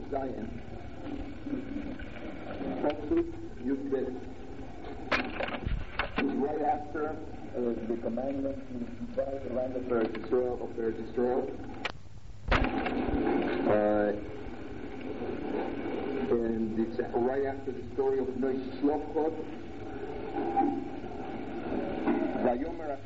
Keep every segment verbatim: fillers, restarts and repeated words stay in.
Zion. Pasuk Yud Bet. Right after uh, the commandment to divide the land of Eretz Yisrael, of Eretz Yisrael. Uh, and it's right after the story of Noach Shlochot. Vayomer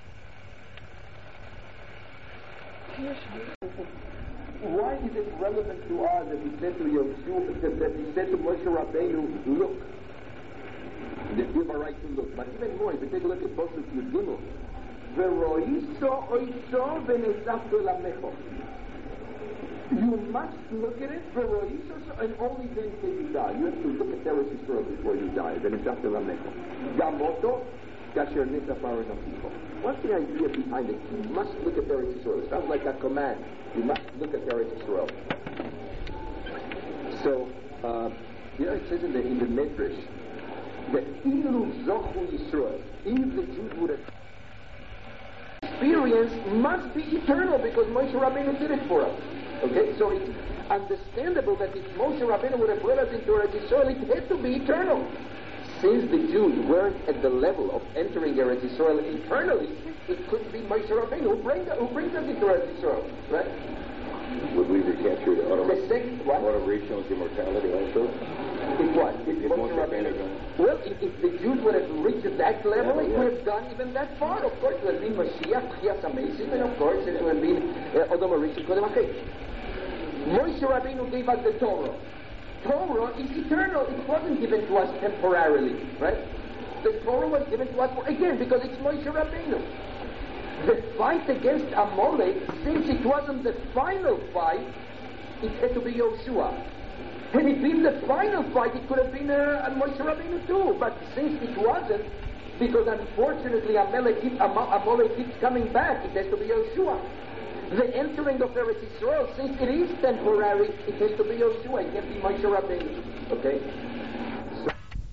Hashem. Why is it relevant to us that he said to Yosef, that, that he said to Moshe Rabbeinu, look? That you have a right to look. But even more, if you take a look at Pasuk Yud Gimel, Veroiso oiso v'nesafto lamecho. You must look at it, Veroiso, and only then can you die. You have to look at Eretz Yisrael before you die. V'nesafto lamecho. Gamoto kasher nesafar enochicho. What's the idea behind it? You must look at Eretz Yisrael. It sounds like a command. You must look at Eretz Yisrael. So, uh, you know, it says in the, in the Medrash that Ilu Zochu Yisrael, if the Jews would have experience, must be eternal because Moshe Rabbeinu did it for us. Okay, so it's understandable that if Moshe Rabbeinu would have brought us into Eretz Yisrael, it had to be eternal. Since the Jews weren't at the level of entering Eretz Yisrael eternally, it couldn't be Moshe Rabbeinu who brings who brings us into Eretz Yisrael, right? Would we recapture the auto, the sixth, what? auto regional immortality also? If what? If, if Moshe Rabbeinu, well, if, if the Jews would have reached that level, yeah, it yeah. would have gone even that far. Of course, it would have been Mashiach, Chias Amazing, and of course, it would have been Odom Arishim Kodem Achei. Moshe Rabbeinu gave us the Torah. Torah is eternal. It wasn't given to us temporarily, right? The Torah was given to us for, again, because it's Moshe Rabbeinu. The fight against Amalek, since it wasn't the final fight, it had to be Yoshua. Had it been the final fight, it could have been uh, Moshe Rabbeinu too. But since it wasn't, because unfortunately Amalek keeps, Amalek keeps coming back, it has to be Yoshua. The entering of Eretz Yisrael, since it is temporary, it has to be Yoshua. It can't be Moshe Rabbeinu. Okay? So,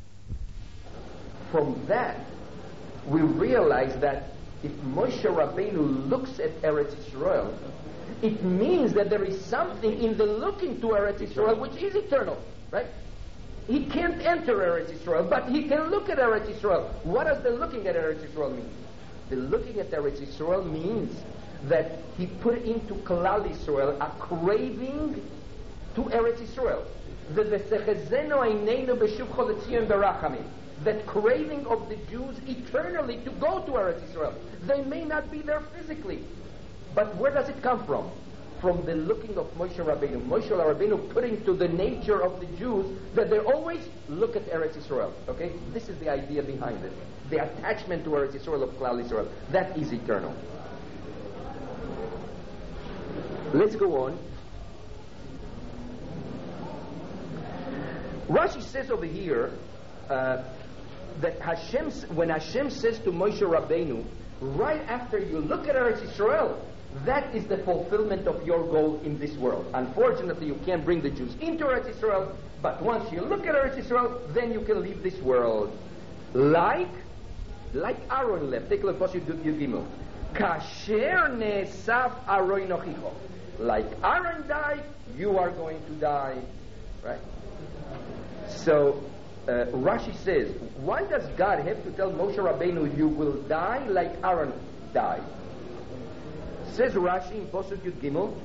from that, we realize that if Moshe Rabbeinu looks at Eretz Yisrael, it means that there is something in the looking to Eretz Yisrael which is eternal, right? He can't enter Eretz Yisrael, but he can look at Eretz Yisrael. What does the looking at Eretz Yisrael mean? The looking at Eretz Yisrael means that he put into Klal Yisrael a craving to Eretz Yisrael. That craving of the Jews eternally to go to Eretz Yisrael. They may not be there physically, but where does it come from? From the looking of Moshe Rabbeinu. Moshe Rabbeinu put into the nature of the Jews that they always look at Eretz Yisrael. Okay, this is the idea behind it. The attachment to Eretz Yisrael of Klal Yisrael. That is eternal. Let's go on. Rashi says over here uh, that Hashem, when Hashem says to Moshe Rabbeinu, right after you look at Eretz Yisrael, that is the fulfillment of your goal in this world. Unfortunately, you can't bring the Jews into Eretz Yisrael, but once you look at Eretz Yisrael, then you can leave this world. Like, like Aaron left. Take a look at Pasuk Yud Gimel. Kasher ne'esav Aaron nochicho. Like Aaron died, you are going to die. Right? So, uh, Rashi says, why does God have to tell Moshe Rabbeinu, you will die like Aaron died? Says Rashi in Pasuk Yud Gimel,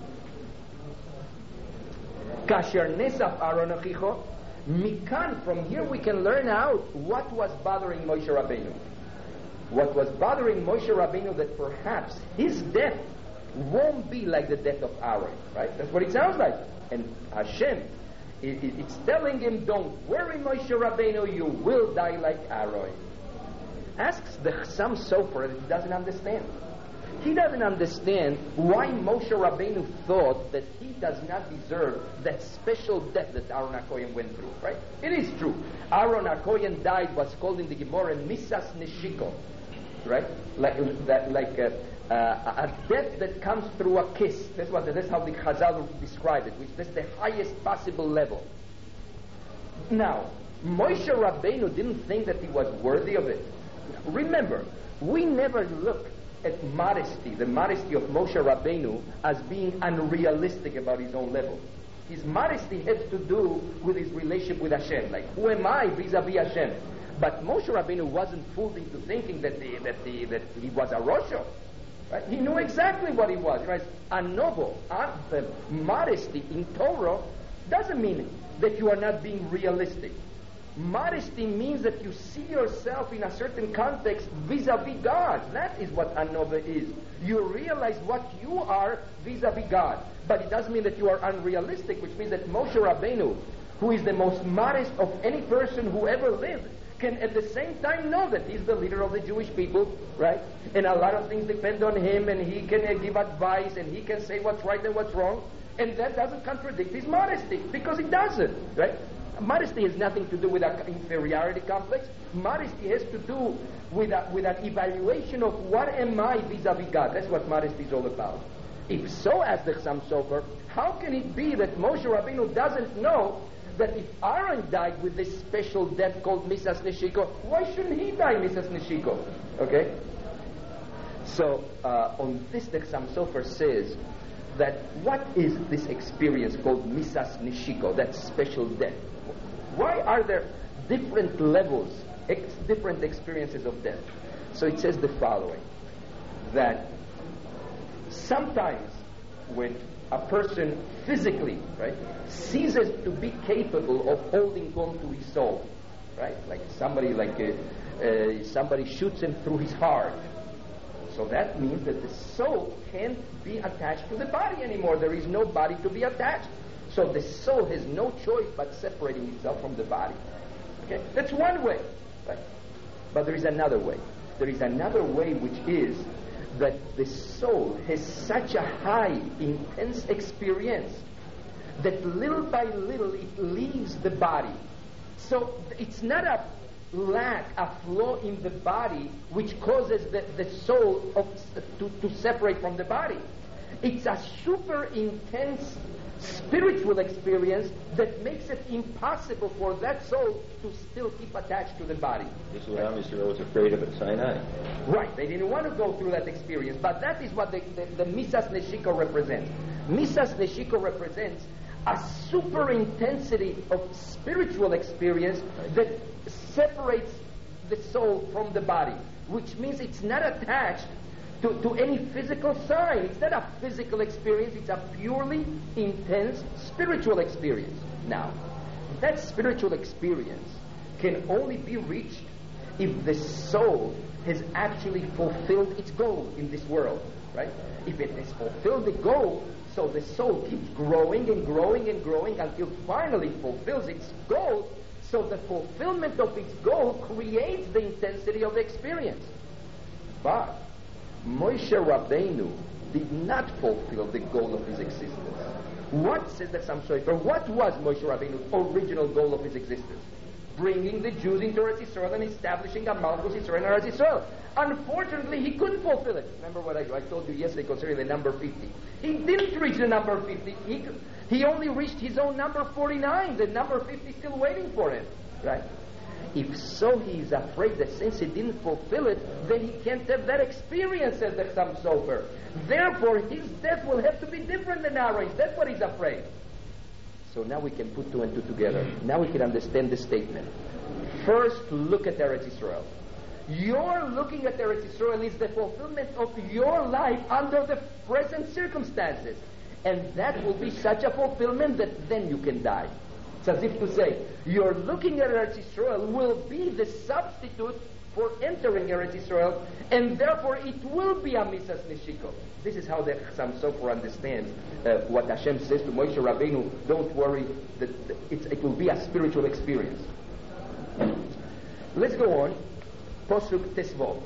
Kasher nesaf Aaron achicho. Mikan, from here we can learn out what was bothering Moshe Rabbeinu. What was bothering Moshe Rabbeinu that perhaps his death won't be like the death of Aaron, right? That's what it sounds like. And Hashem, it, it, it's telling him, don't worry, Moshe Rabbeinu, you will die like Aaron. Asks the Chassam Sofer that he doesn't understand. He doesn't understand why Moshe Rabbeinu thought that he does not deserve that special death that Aaron HaKohen went through, right? It is true. Aaron HaKohen died, was called in the Gemara Misas Neshiko, right? Like that, like a, uh, a death that comes through a kiss. That's what. That's how the Chazal describe it, which is the highest possible level. Now, Moshe Rabbeinu didn't think that he was worthy of it. Remember, we never look at modesty, the modesty of Moshe Rabbeinu, as being unrealistic about his own level. His modesty had to do with his relationship with Hashem. Like, who am I vis-a-vis Hashem? But Moshe Rabbeinu wasn't fooled into thinking that the, that the, that he was a Rosho. Right? He knew exactly what he was. Right? A noble, uh, the modesty in Torah doesn't mean that you are not being realistic. Modesty means that you see yourself in a certain context vis-a-vis God. That is what anova is. You realize what you are vis-a-vis God. But it doesn't mean that you are unrealistic, which means that Moshe Rabbeinu, who is the most modest of any person who ever lived, can at the same time know that he's the leader of the Jewish people, right? And a lot of things depend on him, and he can uh, give advice, and he can say what's right and what's wrong. And that doesn't contradict his modesty, because it doesn't, right? Modesty has nothing to do with an inferiority complex. Modesty has to do with, a, with an evaluation of what am I vis-a-vis God. That's what modesty is all about. If so, as the Chassam Sofer, how can it be that Moshe Rabbeinu doesn't know that if Aaron died with this special death called Misas Neshiko, why shouldn't he die Misas Neshiko? Okay? So, uh, on this, the Chassam Sofer says that what is this experience called Misas Neshiko, that special death? Why are there different levels, ex- different experiences of death? So it says the following, that sometimes when a person physically, right, ceases to be capable of holding on to his soul, right, like somebody like uh, uh, somebody shoots him through his heart, so that means that the soul can't be attached to the body anymore. There is no body to be attached. So the soul has no choice but separating itself from the body. Okay? That's one way. Right? But there is another way. There is another way, which is that the soul has such a high, intense experience that little by little it leaves the body. So it's not a lack, a flaw in the body which causes the, the soul of, to, to separate from the body. It's a super intense spiritual experience that makes it impossible for that soul to still keep attached to the body. This is what Am Yisrael was afraid of at Sinai. Right, they didn't want to go through that experience, but that is what the, the, the Misas Neshiko represents. Misas Neshiko represents a super intensity of spiritual experience that separates the soul from the body, which means it's not attached To, to any physical sign. It's not a physical experience, it's a purely intense spiritual experience. Now, that spiritual experience can only be reached if the soul has actually fulfilled its goal in this world, right? If it has fulfilled the goal, so the soul keeps growing and growing and growing until finally fulfills its goal, so the fulfillment of its goal creates the intensity of the experience. But Moshe Rabbeinu did not fulfill the goal of his existence. What says the Chassam Sofer? What was Moshe Rabbeinu's original goal of his existence? Bringing the Jews into Eretz Yisrael and establishing a Malchus Yisrael in Eretz Yisrael. Unfortunately, he couldn't fulfill it. Remember what I, I told you yesterday concerning the number fifty. He didn't reach the number fifty. He, he only reached his own number forty-nine. The number fifty is still waiting for him. Right? If so, he is afraid that since he didn't fulfill it, then he can't have that experience, says the Chassam Sofer. Therefore, his death will have to be different than Aaron's. That's what he's afraid. So now we can put two and two together. Now we can understand the statement. First, look at Eretz Yisrael. Your looking at Eretz Yisrael is the fulfillment of your life under the present circumstances. And that will be such a fulfillment that then you can die. It's as if to say, you're looking at Eretz Yisrael will be the substitute for entering Eretz Yisrael, and therefore it will be a Misas Neshiko. This is how the Chassam Sofer understands uh, what Hashem says to Moshe Rabbeinu, don't worry, that it's, it will be a spiritual experience. Let's go on. Posuk Tesvot.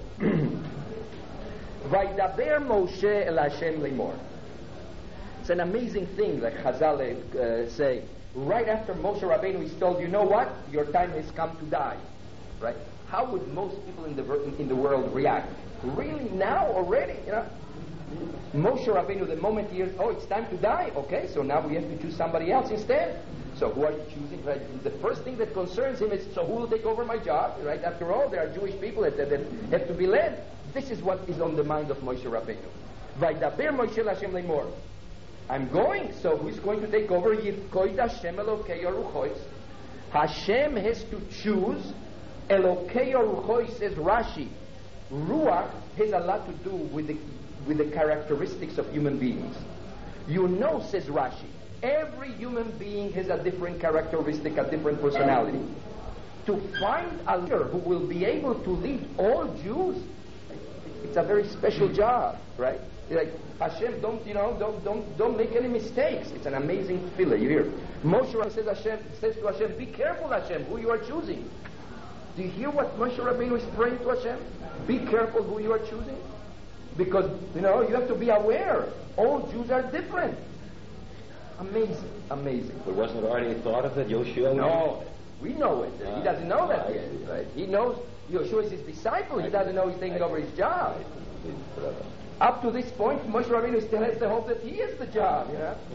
Vaydaber Moshe el Hashem lemor. It's an amazing thing, like Chazal uh, say, right after Moshe Rabbeinu is told, you know what? Your time has come to die. Right? How would most people in the in the world react? Really now already? You know? Moshe Rabbeinu, the moment he hears, oh, it's time to die. Okay, so now we have to choose somebody else instead. So who are you choosing? Right? The first thing that concerns him is, so who will take over my job? Right? After all, there are Jewish people that, that, that have to be led. This is what is on the mind of Moshe Rabbeinu. Vaydaber Moshe Hashem lemor. I'm going. So who's going to take over? Yifkoid Hashem Elokei Ruchois. Hashem has to choose. Elokei Ruchois, says Rashi. Ruach has a lot to do with the with the characteristics of human beings. You know, says Rashi, every human being has a different characteristic, a different personality. To find a leader who will be able to lead all Jews, it's a very special job, right? Like Hashem, don't you know? Don't don't don't make any mistakes. It's an amazing tefillah. You hear Moshe says Hashem says to Hashem, "Be careful, Hashem, who you are choosing." Do you hear what Moshe Rabbeinu is praying to Hashem? Be careful who you are choosing, because you know you have to be aware. All Jews are different. Amazing, amazing. But wasn't it already thought of that Yoshua? No, we know it. Ah, he doesn't know that I yet. see. Right? He knows Yoshua is his disciple. He doesn't know he's taking over his job. I see. Up to this point, Moshe Rabbeinu still has the hope that he is the job. You know.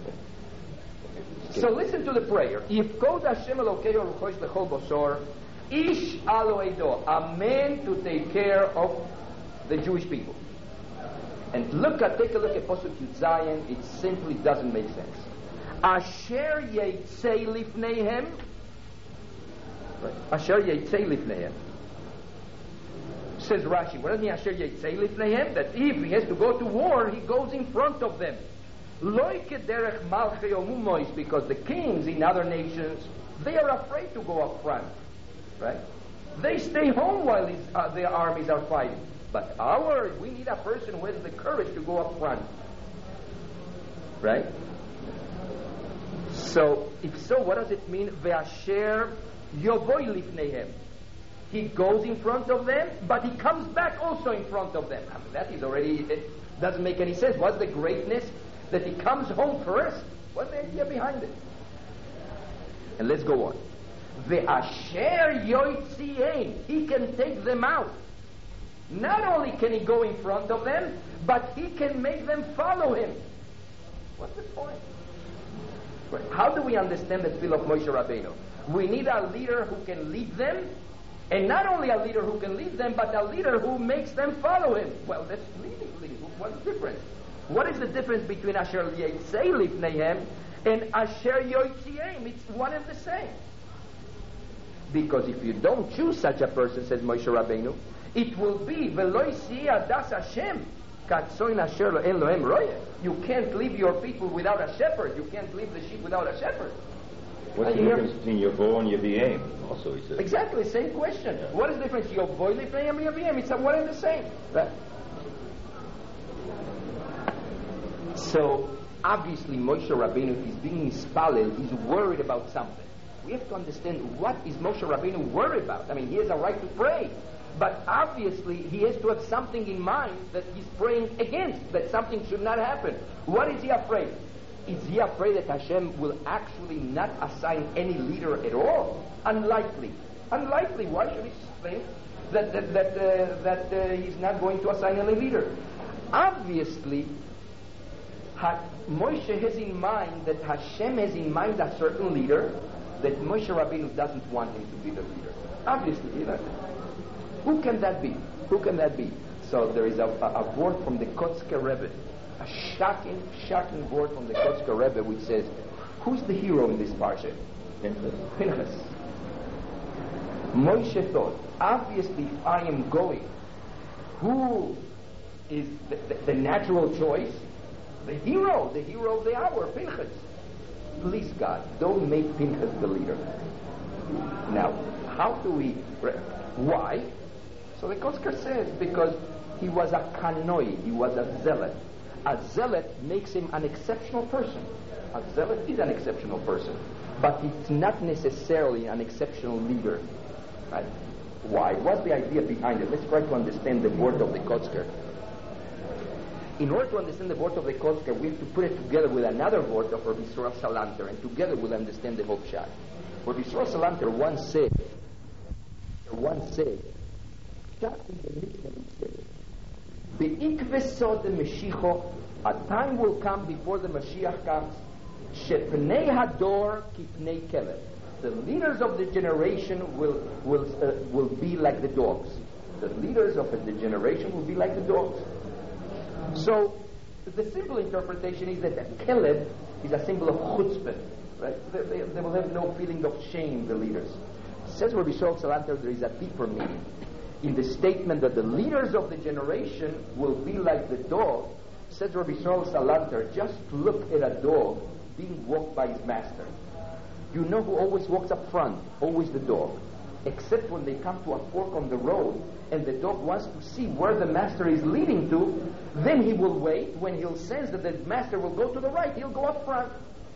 So listen to the prayer. Yifkod Hashem Elokei Ruchois Lechol Bosor. Ish alo edo, a man to take care of the Jewish people. And look at, take a look at Pasuk Yud Zayin. It simply doesn't make sense. Asher yeitzei lifneihem. Asher yeitzei lifneihem. Says Rashi, what does it mean Asher yeitzei lifneihem? That if he has to go to war, he goes in front of them. Lo kederech malchei omumois, because the kings in other nations, they are afraid to go up front. Right? They stay home while his, uh, their armies are fighting. But our, we need a person who has the courage to go up front. Right? So, if so, what does it mean? Ve'asher yovoi lifneihem. He goes in front of them, but he comes back also in front of them. I mean, that is already, it doesn't make any sense. What's the greatness? That he comes home first? What's the idea behind it? And let's go on. Ve'asher yoitzi'ein, he can take them out. Not only can he go in front of them, but he can make them follow him. What's the point? How do we understand the tefillah of Moshe Rabbeinu? We need a leader who can lead them, and not only a leader who can lead them, but a leader who makes them follow him. Well, that's leading, leading. What's the difference? What is the difference between Asher Yeitzei Lifneihem and Asher Yoitzi'eim? It's one and the same. Because if you don't choose such a person, says Moshe Rabbeinu, it will be Veloi Siya Das Hashem Katsoin Asher Lo En Lohem Roye. You can't leave your people without a shepherd. You can't leave the sheep without a shepherd. What's the difference between Yovo and Yevi'im? Also, he says. Exactly, same question. Yeah. What is the difference? Yovo Lifneihem and Yevi'im. It's one and the same. Right? So, obviously, Moshe Rabbeinu, if he's being mispalel, he's worried about something. We have to understand, what is Moshe Rabbeinu worried about? I mean, he has a right to pray. But obviously, he has to have something in mind that he's praying against, that something should not happen. What is he afraid? Is he afraid that Hashem will actually not assign any leader at all? Unlikely. Unlikely. Why should he think that, that, that, uh, that uh, he's not going to assign any leader? Obviously, ha- Moshe has in mind that Hashem has in mind a certain leader that Moshe Rabbeinu doesn't want him to be the leader. Obviously, you know. Who can that be? Who can that be? So there is a, a, a word from the Kotzker Rebbe, a shocking, shocking word from the Kotzker Rebbe which says, who's the hero in this parsha? Pinchas. Pinchas. Moshe thought, obviously if I am going, who is the, the, the natural choice? The hero, the hero of the hour, Pinchas. Please God, don't make Pinchas the leader. Now, how do we... Why? So the Kotzker says, because he was a kanoi, he was a zealot. A zealot makes him an exceptional person. A zealot is an exceptional person. But it's not necessarily an exceptional leader. Right? Why? What's the idea behind it? Let's try to understand the word of the Kotzker. In order to understand the word of the Kotzker, we have to put it together with another word of Rabbi Yisrael Salanter, and together we'll understand the whole pshat. Rabbi Yisrael Salanter once said, once said, pshat in the Mishnah, he said, Be'ikvesod the Mashiach, a time will come before the Mashiach comes, Shepnei Hador Kipnei Kelev. The leaders of the generation will will uh, will be like the dogs. The leaders of the generation will be like the dogs. So the simple interpretation is that Caleb is a symbol of chutzpah, right? They, they, they will have no feeling of shame, the leaders. Says Rabbi Shaul Salanter, there is a deeper meaning in the statement that the leaders of the generation will be like the dog. Says Rabbi Shaul Salanter, just look at a dog being walked by his master. You know who always walks up front? Always the dog. Except when they come to a fork on the road and the dog wants to see where the master is leading to, then he will wait. When he'll sense that the master will go to the right, he'll go up front.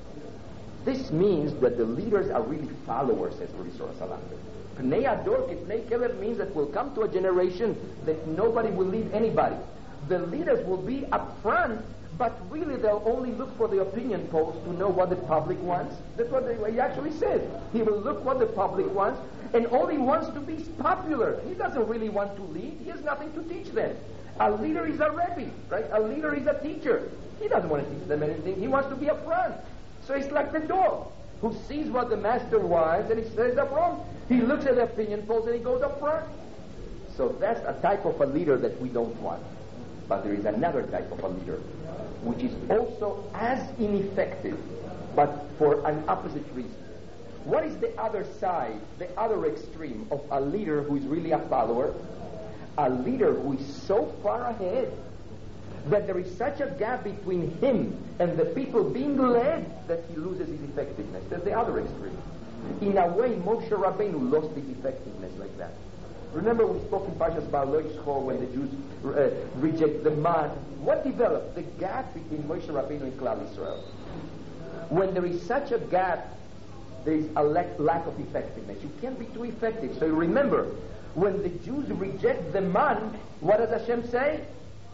This means that the leaders are really followers, says Rabbi Shaul Salanter. Pnei Ador Kipnei Caleb means that we'll come to a generation that nobody will lead anybody. The leaders will be up front, but really they'll only look for the opinion polls to know what the public wants. That's what they, he actually said. He will look what the public wants, and all he wants to be is popular. He doesn't really want to lead. He has nothing to teach them. A leader is a rebbe, right? A leader is a teacher. He doesn't want to teach them anything. He wants to be up front. So it's like the dog who sees what the master wants and he stays up front. He looks at the opinion polls and he goes up front. So that's a type of a leader that we don't want. But there is another type of a leader which is also as ineffective, but for an opposite reason. What is the other side, the other extreme of a leader who is really a follower? A leader who is so far ahead that there is such a gap between him and the people being led that he loses his effectiveness. That's the other extreme. In a way, Moshe Rabbeinu lost his effectiveness like that. Remember we spoke in Parshas Ba'aloi Shchor when the Jews uh, reject the man. What developed? The gap between Moshe Rabbeinu and Klal Yisrael. When there is such a gap, there is a lack, lack of effectiveness. You can't be too effective. So you remember, when the Jews reject the man, what does Hashem say?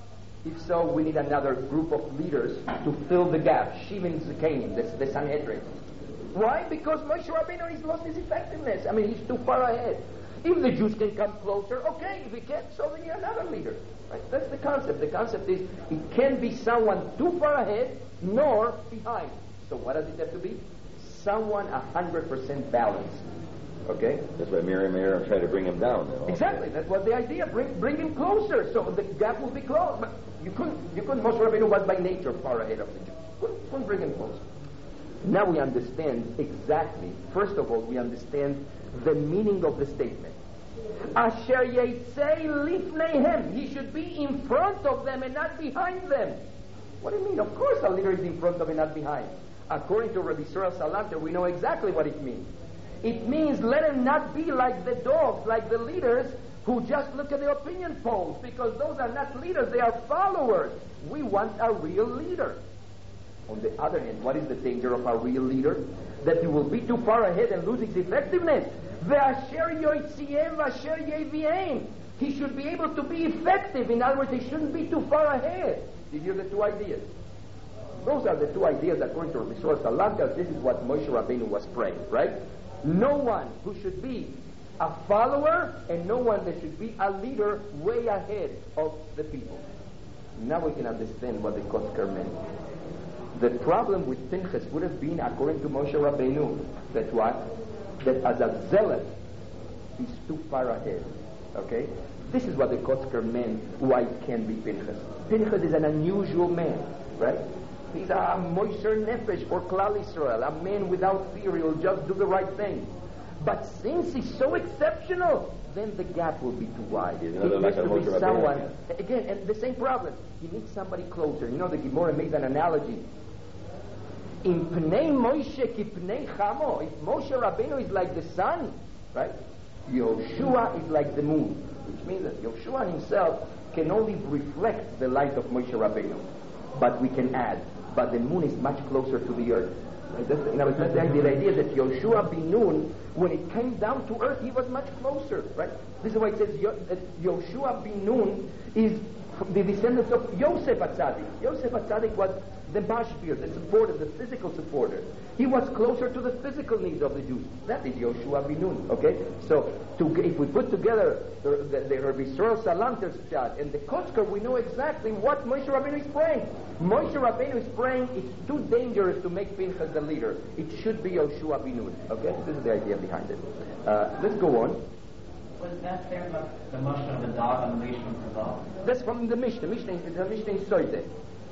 If so, we need another group of leaders to fill the gap. Shimon Zekanim, the, the Sanhedrin. Why? Because Moshe Rabbeinu has lost his effectiveness. I mean, he's too far ahead. If the Jews can come closer, okay. If he can't, so we need another leader. Right? That's the concept. The concept is it can't be someone too far ahead nor behind. So what does it have to be? Someone a hundred percent balanced. Okay? That's why Miriam and Aaron tried to bring him down. You know? Exactly. That's what the idea. Bring bring him closer, so the gap will be closed. But you couldn't. You couldn't. Moshe Rabbeinu was by nature far ahead of the Jews. Couldn't, couldn't bring him closer. Now we understand exactly. First of all, we understand the meaning of the statement. Asher Yitzei Lifneihem. He should be in front of them and not behind them. What do you mean? Of course, a leader is in front of and not behind. According to Rabbi Shaul Salanter, we know exactly what it means. It means let him not be like the dogs, like the leaders who just look at the opinion polls, because those are not leaders, they are followers. We want a real leader. On the other hand, what is the danger of a real leader? That he will be too far ahead and lose his effectiveness. He should be able to be effective. In other words, he shouldn't be too far ahead. Did you hear the two ideas? Those are the two ideas according to Rabbi Shaul Salanter. This is what Moshe Rabbeinu was praying, right? No one who should be a follower and no one that should be a leader way ahead of the people. Now we can understand what the Kotzker meant. The problem with Pinchas would have been, according to Moshe Rabbeinu, that what? That as a zealot, he's too far ahead. Okay? This is what the Kotzker meant, why it can be Pinchas. Pinchas is an unusual man, right? He's a Mosher Nefesh for Klal Yisrael, a man without fear. He'll just do the right thing. But since he's so exceptional, then the gap will be too wide. It needs like to be someone, again, and the same problem. He needs somebody closer. You know, the Gemara makes an analogy. In Pnei Moshe ki Pnei Chamo, if Moshe Rabbeinu is like the sun, right? Yoshua is like the moon, which means that Yoshua himself can only reflect the light of Moshe Rabbeinu, but we can add. But the moon is much closer to the earth. Right? That's, in other words, that's the idea, the idea that Yoshua bin Nun, when it came down to earth, he was much closer. Right? This is why it says Yo, that Yoshua bin Nun is the descendants of Yosef HaTzadik. Yosef HaTzadik was the mashpir, the supporter, the physical supporter. He was closer to the physical needs of the Jews. That is Yoshua bin Nun. Okay, so to, if we put together the, the, the Rabbi Shaul Salanter's shot and the Kotzker, we know exactly what Moshe Rabbeinu is praying. Moshe Rabbeinu is praying. It's too dangerous to make Pinchas the leader. It should be Yoshua bin Nun. Okay, this is the idea behind it. Uh, let's go on. Was that there about the Moshe of the dog on the leash from Chazal? That's from the Mishnah. Mishnah, the Mishnah is Soide.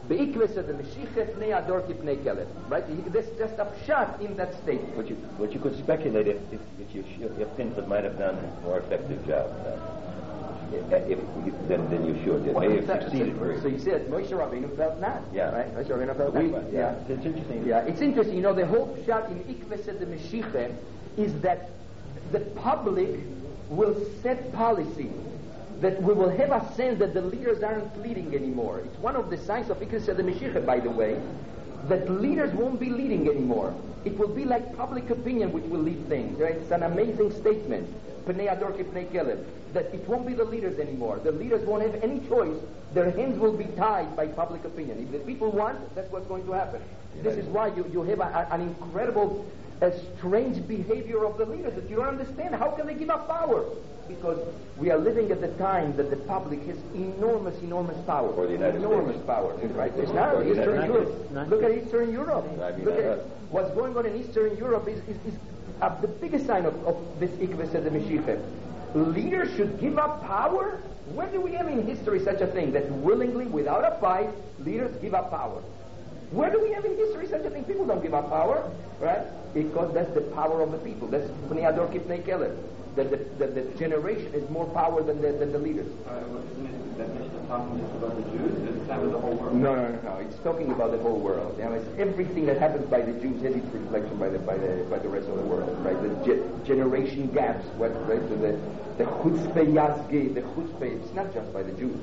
Be'ikve said the Meshicha pnei ador ki pnei kelef. Right? This is just a pshat in that statement. But you, but you could speculate if if, if, you, if Pinchas might have done a more effective job. Uh, if, if then then you should. It Well, may have that- succeeded. So, so you said Moshe Rabbeinu felt not. Yeah. Right? Moshe Rabbeinu felt We- not. yeah. It's interesting. Yeah, it's interesting. You know, the whole pshat in Ikve said the Meshicha is that the public will set policy. That we will have a sense that the leaders aren't leading anymore. It's one of the signs of Ikve said the Meshicha, by the way, that leaders won't be leading anymore. It will be like public opinion which will lead things. Right? It's an amazing statement. Pnei ador ki pnei kelef. That it won't be the leaders anymore. The leaders won't have any choice. Their hands will be tied by public opinion. If the people want, that's what's going to happen. This is why you, you have a, a, an incredible, a strange behavior of the leaders that you don't understand. How can they give up power? Because we are living at the time that the public has enormous, enormous power. For the United enormous States. power. Right? It's not For the Eastern United Europe. States. Look at Eastern Europe. I mean, Look uh, at what's going on in Eastern Europe is, is, is uh, the biggest sign of, of this Ikve said the Meshicha. Leaders should give up power? Where do we have in history such a thing that willingly, without a fight, leaders give up power? Where do we have in history such a thing? People don't give up power, right? Because that's the power of the people. That's Pnei ador ki pnei kelef. That the, the, the generation is more power than the, than the leaders. Uh, that Mishnah talking just about the Jews, it's not the whole world. No, no, no, no. It's talking about the whole world. You know, it's everything that happens by the Jews has its reflection by the by the by the rest of the world. Right? The ge- generation gaps. What? Right? So the the chutzpah yazge, the chutzpah. It's not just by the Jews.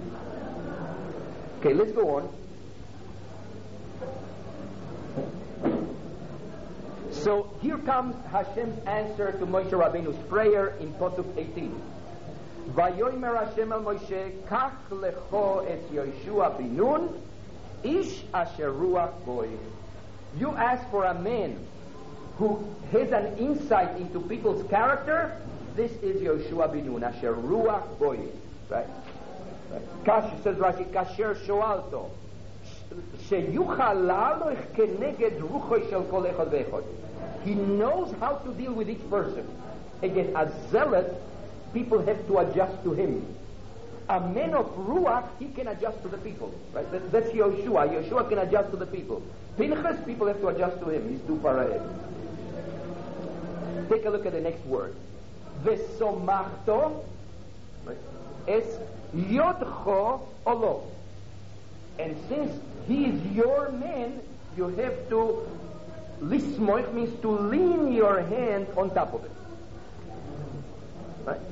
Okay, let's go on. So here comes Hashem's answer to Moshe Rabbeinu's prayer in Pasuk eighteen. Vayomer Hashem el Moshe, Kach lecho et Yoshua bin Nun, ish asher ruach boy. You ask for a man who has an insight into people's character. This is Yoshua bin Nun, asher ruach boy. Right? Kash says Rashi, kasher shoalto. Sheyuchal la'aloich keneged ruchoi shel kol echad ve'echad. He knows how to deal with each person. Again, as zealot, people have to adjust to him. A man of ruach, he can adjust to the people. Right? That, that's Yoshua. Yoshua can adjust to the people. Pinchas, people have to adjust to him. He's too far ahead. Take a look at the next word. Vesomachto, right? Es yodcho olo. And since he is your man, you have to lismoich, means to lean your hand on top of it. Right?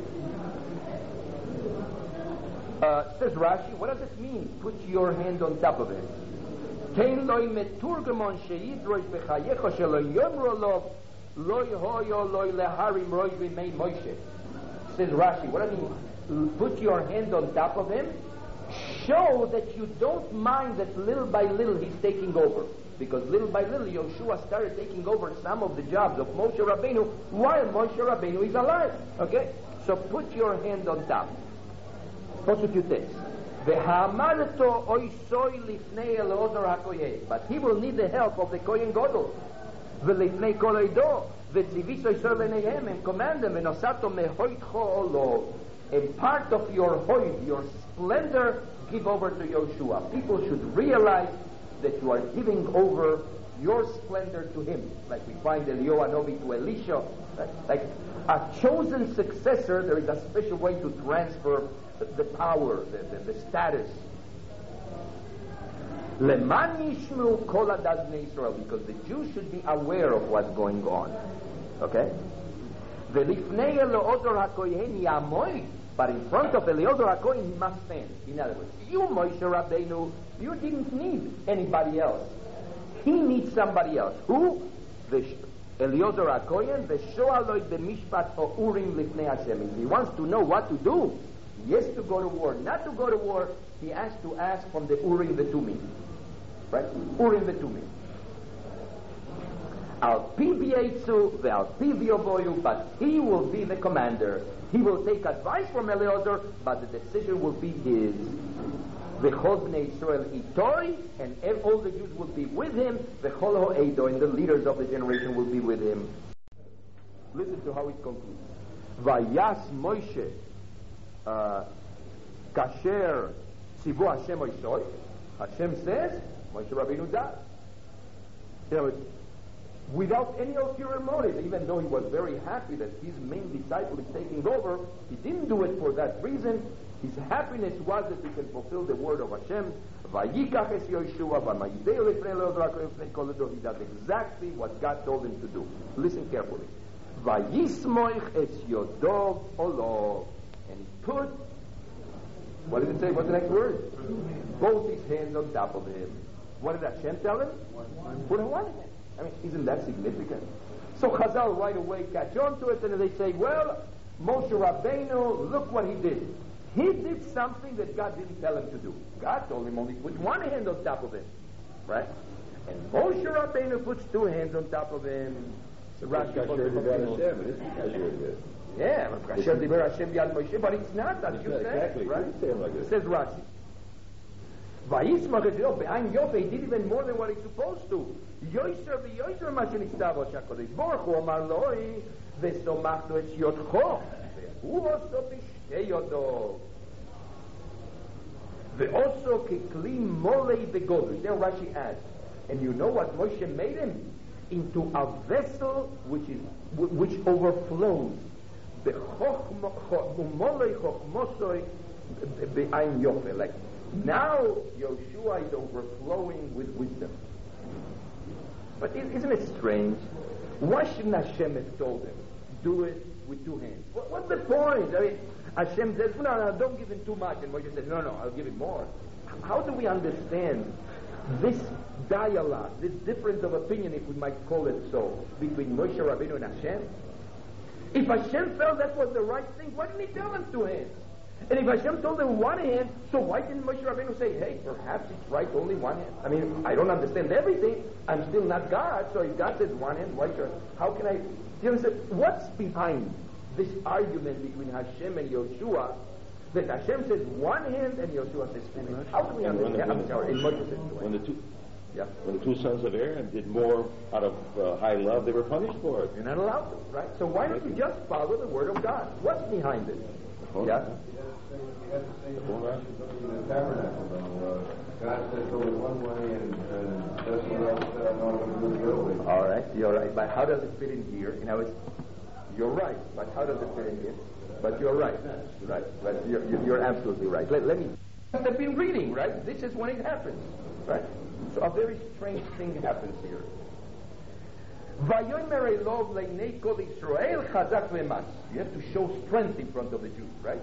Uh, says Rashi, what does it mean? Put your hand on top of it. Kein loy meturgamon sheidrosh bechayecho shelo yomro lo loy hoyo loy leharim roy v'mei Moshe. Says Rashi, what does it mean? Put your hand on top of him. Show that you don't mind that little by little he's taking over. Because little by little Yoshua started taking over some of the jobs of Moshe Rabbeinu while Moshe Rabbeinu is alive. Okay? So put your hand on top. Pasuk Yutes. V'ha'amarto oisoi lifnei Eleazar HaKohen. But he will need the help of the Kohen Gadol. V'lifnei kol eido. V'tziviso isor l'neihem. And command them. V'nosato mehoitcho olo. And part of your hoid, your splendor, give over to Yoshua. People should realize that you are giving over your splendor to him. Like we find Eliyahu Hanavi to Elisha. Right? Like a chosen successor, there is a special way to transfer the, the power, the, the, the status. Leman yishmu kol adad bnei Israel, because the Jews should be aware of what's going on. Okay? Velifnei Eleazar HaKohen yamoy. But in front of Eleazar HaKohen, he must stand. In other words, you, Moshe Rabbeinu, you didn't need anybody else. He needs somebody else. Who? The Eleazar HaKohen, the Shoaloi b'mishpat ha'urim lifnei Hashem. If he wants to know what to do, he has to go to war. Not to go to war, he has to ask from the Urim v'Tumim. Right? Urim v'Tumim. Al pi v'yetzu ve'al pi v'yovoyu, but he will be the commander. He will take advice from Eleazar, but the decision will be his. V'chol bnei Israel itoi, and all the Jews will be with him. V'chol ha'edo, and the leaders of the generation will be with him. Listen to how it concludes. Vayas Moshe kasher tzivu Hashem oisoi, Hashem says, Moshe Rabbeinu died. You know, without any ulterior motive, even though he was very happy that his main disciple is taking over, he didn't do it for that reason. His happiness was that he can fulfill the word of Hashem. Vayikach es Yoshua, v'mayideu lefnei Elohim lefnei kol ador. He does exactly what God told him to do. Listen carefully. Vayismoich es Yodov Olo. And he put, what did it say? What's the next word? Both his hands on top of him. What did Hashem tell him? Put one hand. I mean, isn't that significant? So Chazal right away catch on to it, and they say, well, Moshe Rabbeinu, look what he did. He did something that God didn't tell him to do. God told him only put one hand on top of him. Right? And Moshe Rabbeinu puts two hands on top of him. Rashi Kasher Diber Hashem. It is Kasher. Yeah, Kasher Diber Hashem Yad Moshe, but it's not, as you say. Exactly. Right? Like it says Rashi. Vayismach es Yofe, Ein Yofe, he did even more than what he's supposed to. Yoiser v'yoiser ma shenitztavo shakodesh Baruch Hu amar loi v'somachtu et yodcho v'hu oso b'shtei yodo v'oso kekli molei begodu. Then Rashi adds, and you know what Moshe made him? Into a vessel which is which overflows. Molei chochmosoi b'Ein Yofe. Like now Yoshua is overflowing with wisdom. But isn't it strange? Why shouldn't Hashem have told him, do it with two hands? What, what's the point? I mean, Hashem says, no, no, don't give him too much. And Moshe says, no, no, I'll give him more. How do we understand this dialogue, this difference of opinion, if we might call it so, between Moshe Rabbeinu and Hashem? If Hashem felt that was the right thing, why didn't he tell him two hands? And if Hashem told him one hand, so why didn't Moshe Rabbeinu say, hey, perhaps it's right, only one hand? I mean, I don't understand everything. I'm still not God, so if God says one hand, why should how can I... You know, what's behind this argument between Hashem and Yoshua, that Hashem says one hand and Yoshua says two hands? How can we understand? I'm sorry, in Moshe says two When the hands. two... Yeah. When the two sons of Aaron did more out of uh, high love, they were punished for it. You're not allowed to, right? So why don't you just follow the word of God? What's behind it? Yeah? The tabernacle, though, uh, God said go with one way, and uh, that's what else said I'm not going to do the other way. All right, you're right. But how does it fit in here? You know, it's, you're right. But how does it fit in here? But you're right, right? But you're, you're absolutely right. Let, let me. I've been reading, right? This is when it happens, right? So a very strange thing happens here. Vayomer Elov leinei kol Israel chazak v'emas. You have to show strength in front of the Jews, right?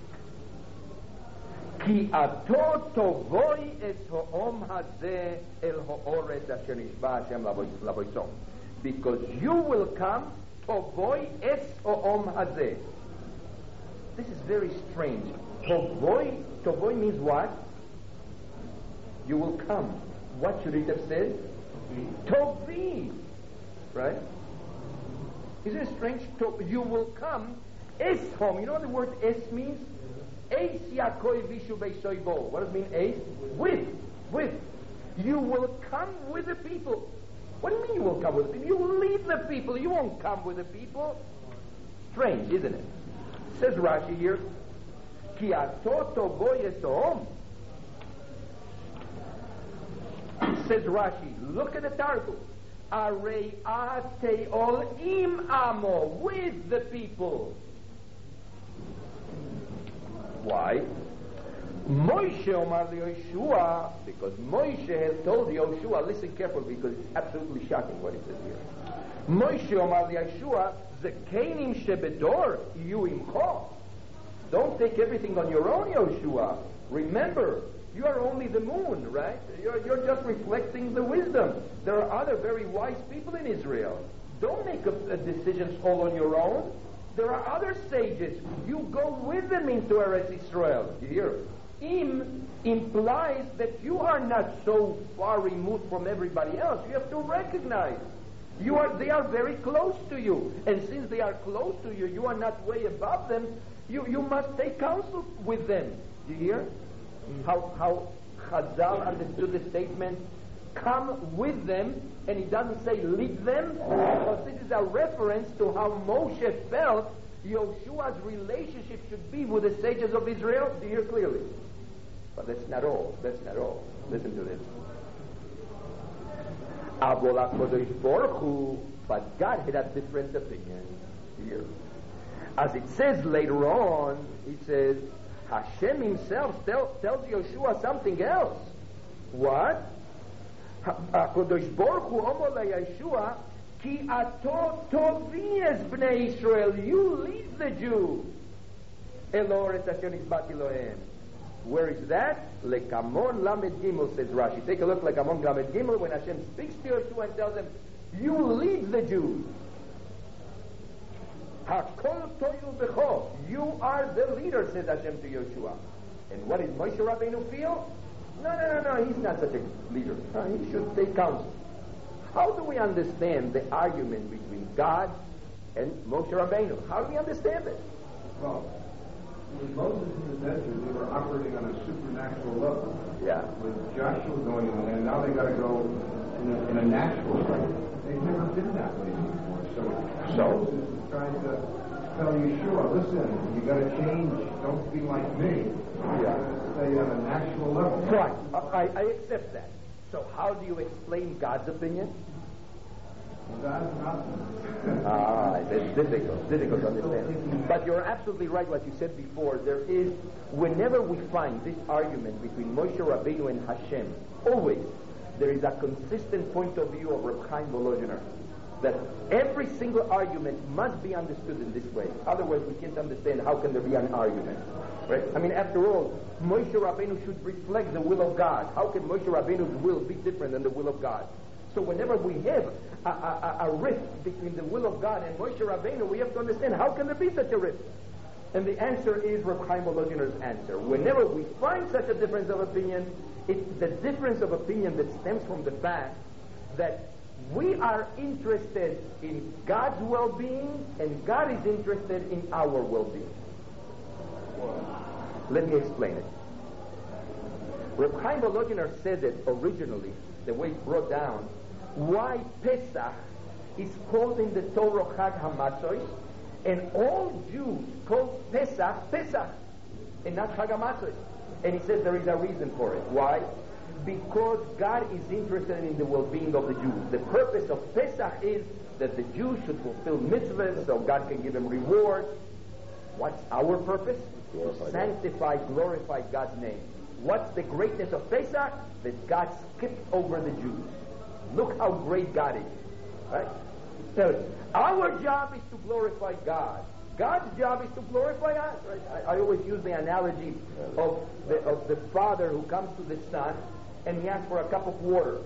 Ki ato tovoi es ha'om hazeh el ha'oretz asher nishba Hashem lavoisom. Because you will come, tovoi es ha'om hazeh. This is very strange. Tovoi, tovoi means what? You will come. What should it have said? Tovi. Right? Isn't it strange? To, you will come. Es hom. You know what the word es means? Es yakoi vishu beisoibo. What does it mean? Es? With. With. You will come with the people. What do you mean you will come with the people? You will leave the people. You won't come with the people. Strange, isn't it? Says Rashi here. Ki ato tovo yesom. Says Rashi. Look at the Targum. Arei ate ol im amo, with the people. Why? Moshe Omar Yoshua, because Moshe has told Yoshua, listen carefully because it's absolutely shocking what he says here. Moshe Omar Yoshua, Zekenim shebedor yu imcho. Don't take everything on your own, Yoshua. Remember, you are only the moon, right? You're, you're just reflecting the wisdom. There are other very wise people in Israel. Don't make a, a decisions all on your own. There are other sages. You go with them into Eretz Israel. You hear? Im implies that you are not so far removed from everybody else. You have to recognize. You are, they are very close to you. And since they are close to you, you are not way above them. You, you must take counsel with them. Do you hear? How, how Chazal understood the statement, come with them, and he doesn't say lead them, because this is a reference to how Moshe felt Yoshua's relationship should be with the sages of Israel. Do you hear clearly? But that's not all. That's not all. Listen to this. Avol HaKadosh Baruch Hu, but God had a different opinion here. As it says later on, it says, Hashem himself tell, tells Yeshua something else. What? HaKadosh Baruch Hu Omer LaYeshua, Ki ato tovi es bnei Israel, you lead the Jews. Eloret asher nizbati lohem. Where is that? Lekamon Lamed Gimel, says Rashi. Take a look, Lekamon Lamed Gimel, when Hashem speaks to Yeshua and tells him, you lead the Jews. Hakol toyu becho, you are the leader, says Hashem to Yeshua. And what did Moshe Rabbeinu feel? No, no, no, no, he's not such a leader. No, he should take counsel. How do we understand the argument between God and Moshe Rabbeinu? How do we understand it? Well, with Moses in the desert, they were operating on a supernatural level. Yeah. With Joshua going in there, now they got to go in a, in a natural way. They've never been that way before. So, So? Moses is trying to tell Yeshua, listen, you got to change. Don't be like me. Yeah. Stay on a natural level. Right. I, I accept that. So how do you explain God's opinion? God's not. Ah, it's difficult, difficult to understand. But you're absolutely right what you said before. There is, whenever we find this argument between Moshe Rabbeinu and Hashem, always there is a consistent point of view of Reb Chaim Volozhiner, that every single argument must be understood in this way. Otherwise we can't understand how can there be an argument. Right? I mean, after all, Moshe Rabbeinu should reflect the will of God. How can Moshe Rabbeinu's will be different than the will of God? So whenever we have a, a, a rift between the will of God and Moshe Rabbeinu, we have to understand how can there be such a rift? And the answer is Reb Chaim Volozhiner's answer. Whenever we find such a difference of opinion, it's the difference of opinion that stems from the fact that we are interested in God's well-being and God is interested in our well-being. Let me explain it. Reb Chaim Volozhiner said it originally, the way it's brought down, why Pesach is called in the Torah Chag HaMatzos, and all Jews call Pesach Pesach, and not Chag HaMatzos. And he says there is a reason for it. Why? Because God is interested in the well-being of the Jews. The purpose of Pesach is that the Jews should fulfill mitzvahs so God can give them reward. What's our purpose? To sanctify, glorify God's name. What's the greatness of Pesach? That God skipped over the Jews. Look how great God is. Right? So our job is to glorify God. God's job is to glorify us. Right? I, I always use the analogy of the, of the father who comes to the son and he asks for a cup of water.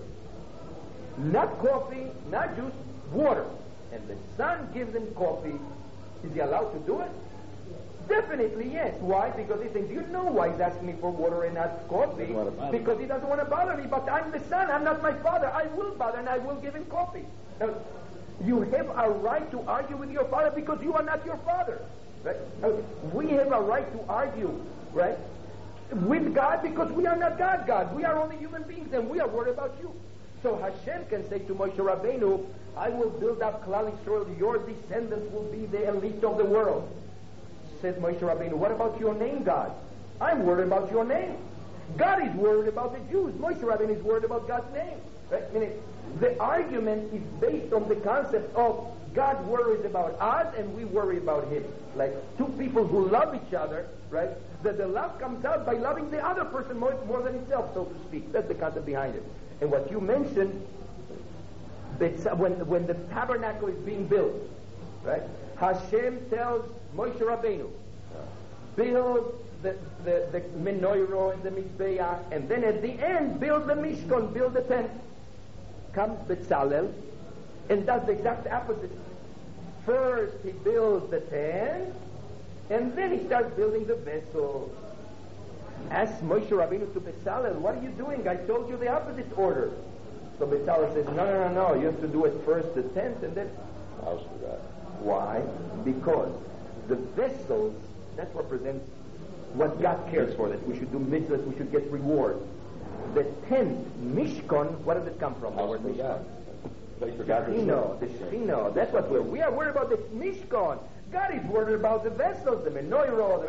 Not coffee, not juice, water. And the son gives him coffee. Is he allowed to do it? Definitely yes. Why? Because he thinks, you know why he's asking me for water and not coffee? Because he doesn't want to bother me. But I'm the son. I'm not my father. I will bother and I will give him coffee. Now, you have a right to argue with your father because you are not your father. Right? Now, we have a right to argue, right, with God because we are not God, God. We are only human beings and we are worried about you. So Hashem can say to Moshe Rabbeinu, I will build up Klal Yisrael. Your descendants will be the elite of the world. Says Moshe Rabbeinu, what about your name, God? I'm worried about your name. God is worried about the Jews. Moshe Rabbeinu is worried about God's name. Right? I mean, the argument is based on the concept of God worries about us and we worry about Him. Like two people who love each other, right? That the love comes out by loving the other person more, more than himself, so to speak. That's the concept behind it. And what you mentioned, that when, when the tabernacle is being built, right? Hashem tells Moshe Rabbeinu, build the, the, the menorah and the mizbeach, and then at the end, build the mishkan, build the tent. Comes Betzalel and does the exact opposite. First he builds the tent, and then he starts building the vessel. Asks Moshe Rabbeinu to Betzalel, what are you doing? I told you the opposite order. So Betzalel says, no, no, no, no, you have to do it first the tent and then house of God. Why? Because the vessels, that represents what God cares for, that we should do mitzvahs, we should get reward. The tent, Mishkan, what does it come from? The word Mishkan. Shechino, the Shechino. That's what we're. We are worried about the Mishkan. God is worried about the vessels, the menorah. The,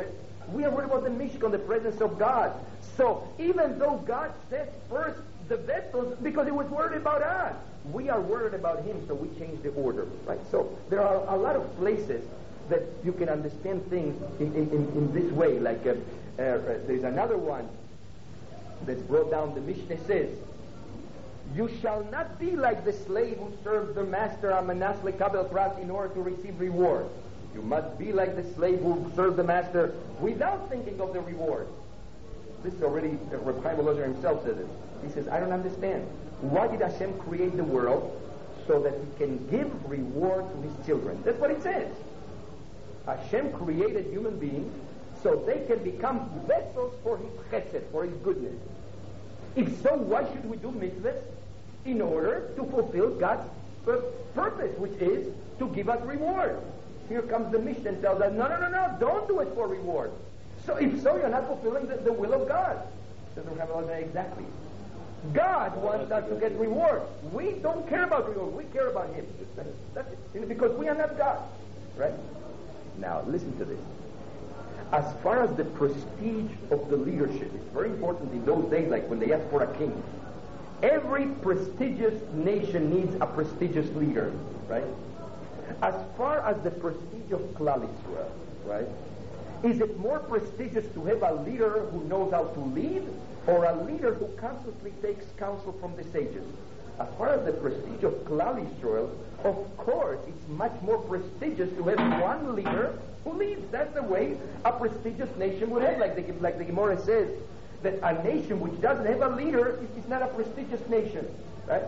We are worried about the Mishkan, the presence of God. So even though God said first the vessels, because he was worried about us, we are worried about him, so we change the order, right? So there are a lot of places that you can understand things in, in, in, in this way. Like uh, uh, there's another one that's brought down. The Mishnah says, "You shall not be like the slave who serves the master amanas lekabel pras in order to receive reward. You must be like the slave who serves the master without thinking of the reward." This is already, uh, Reb Chaim Volozher himself says it. He says, I don't understand. Why did Hashem create the world? So that he can give reward to his children. That's what it says. Hashem created human beings so they can become vessels for his chesed, for his goodness. If so, why should we do mitzvahs? In order to fulfill God's uh, purpose, which is to give us reward. Here comes the Mishnah and tells us, no, no, no, no, don't do it for reward. So if so, you're not fulfilling the, the will of God. Doesn't have a exactly. God wants us to get reward. We don't care about reward. We care about him. That's, that's it. Because we are not God. Right? Now, listen to this. As far as the prestige of the leadership, it's very important in those days, like when they asked for a king. Every prestigious nation needs a prestigious leader, right? As far as the prestige of Klal Yisrael, right? Is it more prestigious to have a leader who knows how to lead, or a leader who constantly takes counsel from the sages? As far as the prestige of Klal Yisrael, of course, it's much more prestigious to have one leader who leads. That's the way a prestigious nation would have. Like the, like the Gemara says, that a nation which doesn't have a leader is not a prestigious nation, right?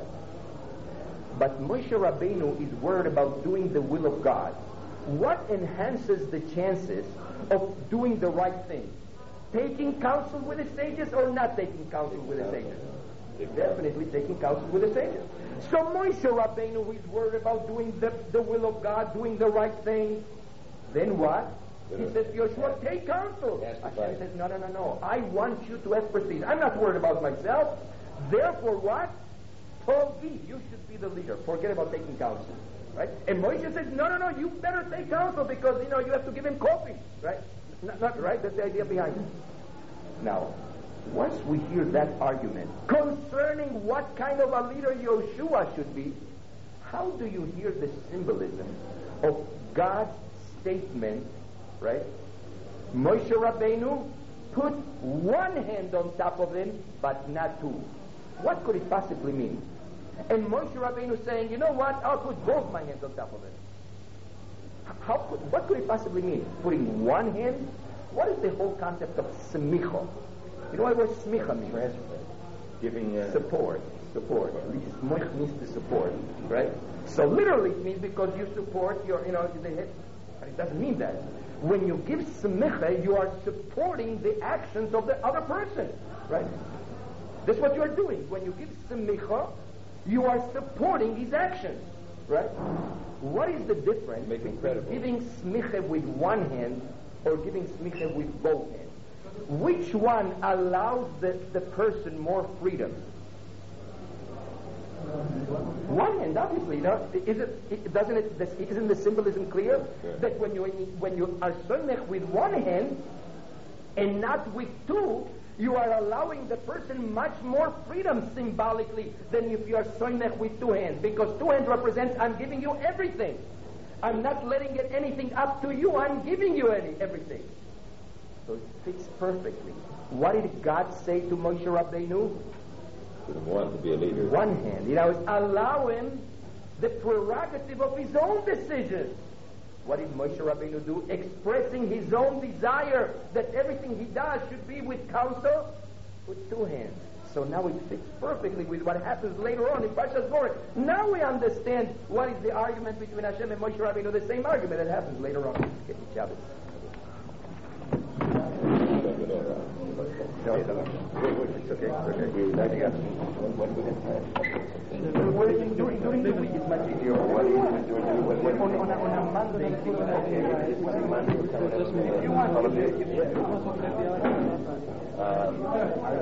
But Moshe Rabbeinu is worried about doing the will of God. What enhances the chances of doing the right thing? Taking counsel with the sages or not taking counsel with the sages? Definitely taking counsel with the sages. So Moshe Rabbeinu is worried about doing the, the will of God, doing the right thing. Then what? He says, Yoshua, take counsel. Hashem says, no, no, no, no. I want you to have prestige. I'm not worried about myself. Therefore what? Tovi, you should be the leader. Forget about taking counsel. Right? And Moshe says, no, no, no, you better take counsel because, you know, you have to give him coffee. Right? Not, not right? That's the idea behind it. Now, once we hear that argument concerning what kind of a leader Yoshua should be, how do you hear the symbolism of God's statement, right? Moshe Rabbeinu put one hand on top of him, but not two. What could it possibly mean? And Moshe Rabbeinu saying, you know what? I'll put both my hands on top of it. How could, what could it possibly mean? Putting one hand? What is the whole concept of smicha? You know what word smicha means? Transfer. Giving uh, support. Support. At least moich means to support, right? So literally it means because you support your, you know, the head. But it doesn't mean that. When you give smicha, you are supporting the actions of the other person, right? That's what you are doing. When you give smicha, you are supporting his actions, right? What is the difference between giving smicha with one hand or giving smicha with both hands? Which one allows the, the person more freedom? One hand, obviously. You know, is it, it doesn't it? This, isn't the symbolism clear? Sure. That when you when you are sonech with one hand and not with two, you are allowing the person much more freedom symbolically than if you are sonech with two hands, because two hands represents I'm giving you everything. I'm not letting get anything up to you. I'm giving you any everything. So it fits perfectly. What did God say to Moshe Rabbeinu? He wanted to be a leader. One hand. You know, allow him the prerogative of his own decision. What did Moshe Rabbeinu do? Expressing his own desire that everything he does should be with counsel, with two hands. So now it fits perfectly with what happens later on in Parshas Bo. Now we understand what is the argument between Hashem and Moshe Rabbeinu, the same argument that happens later on. Get the Shabbos. No, it's okay. It's okay. During, during the week it's much easier. On, on, a, on a Monday, if you want,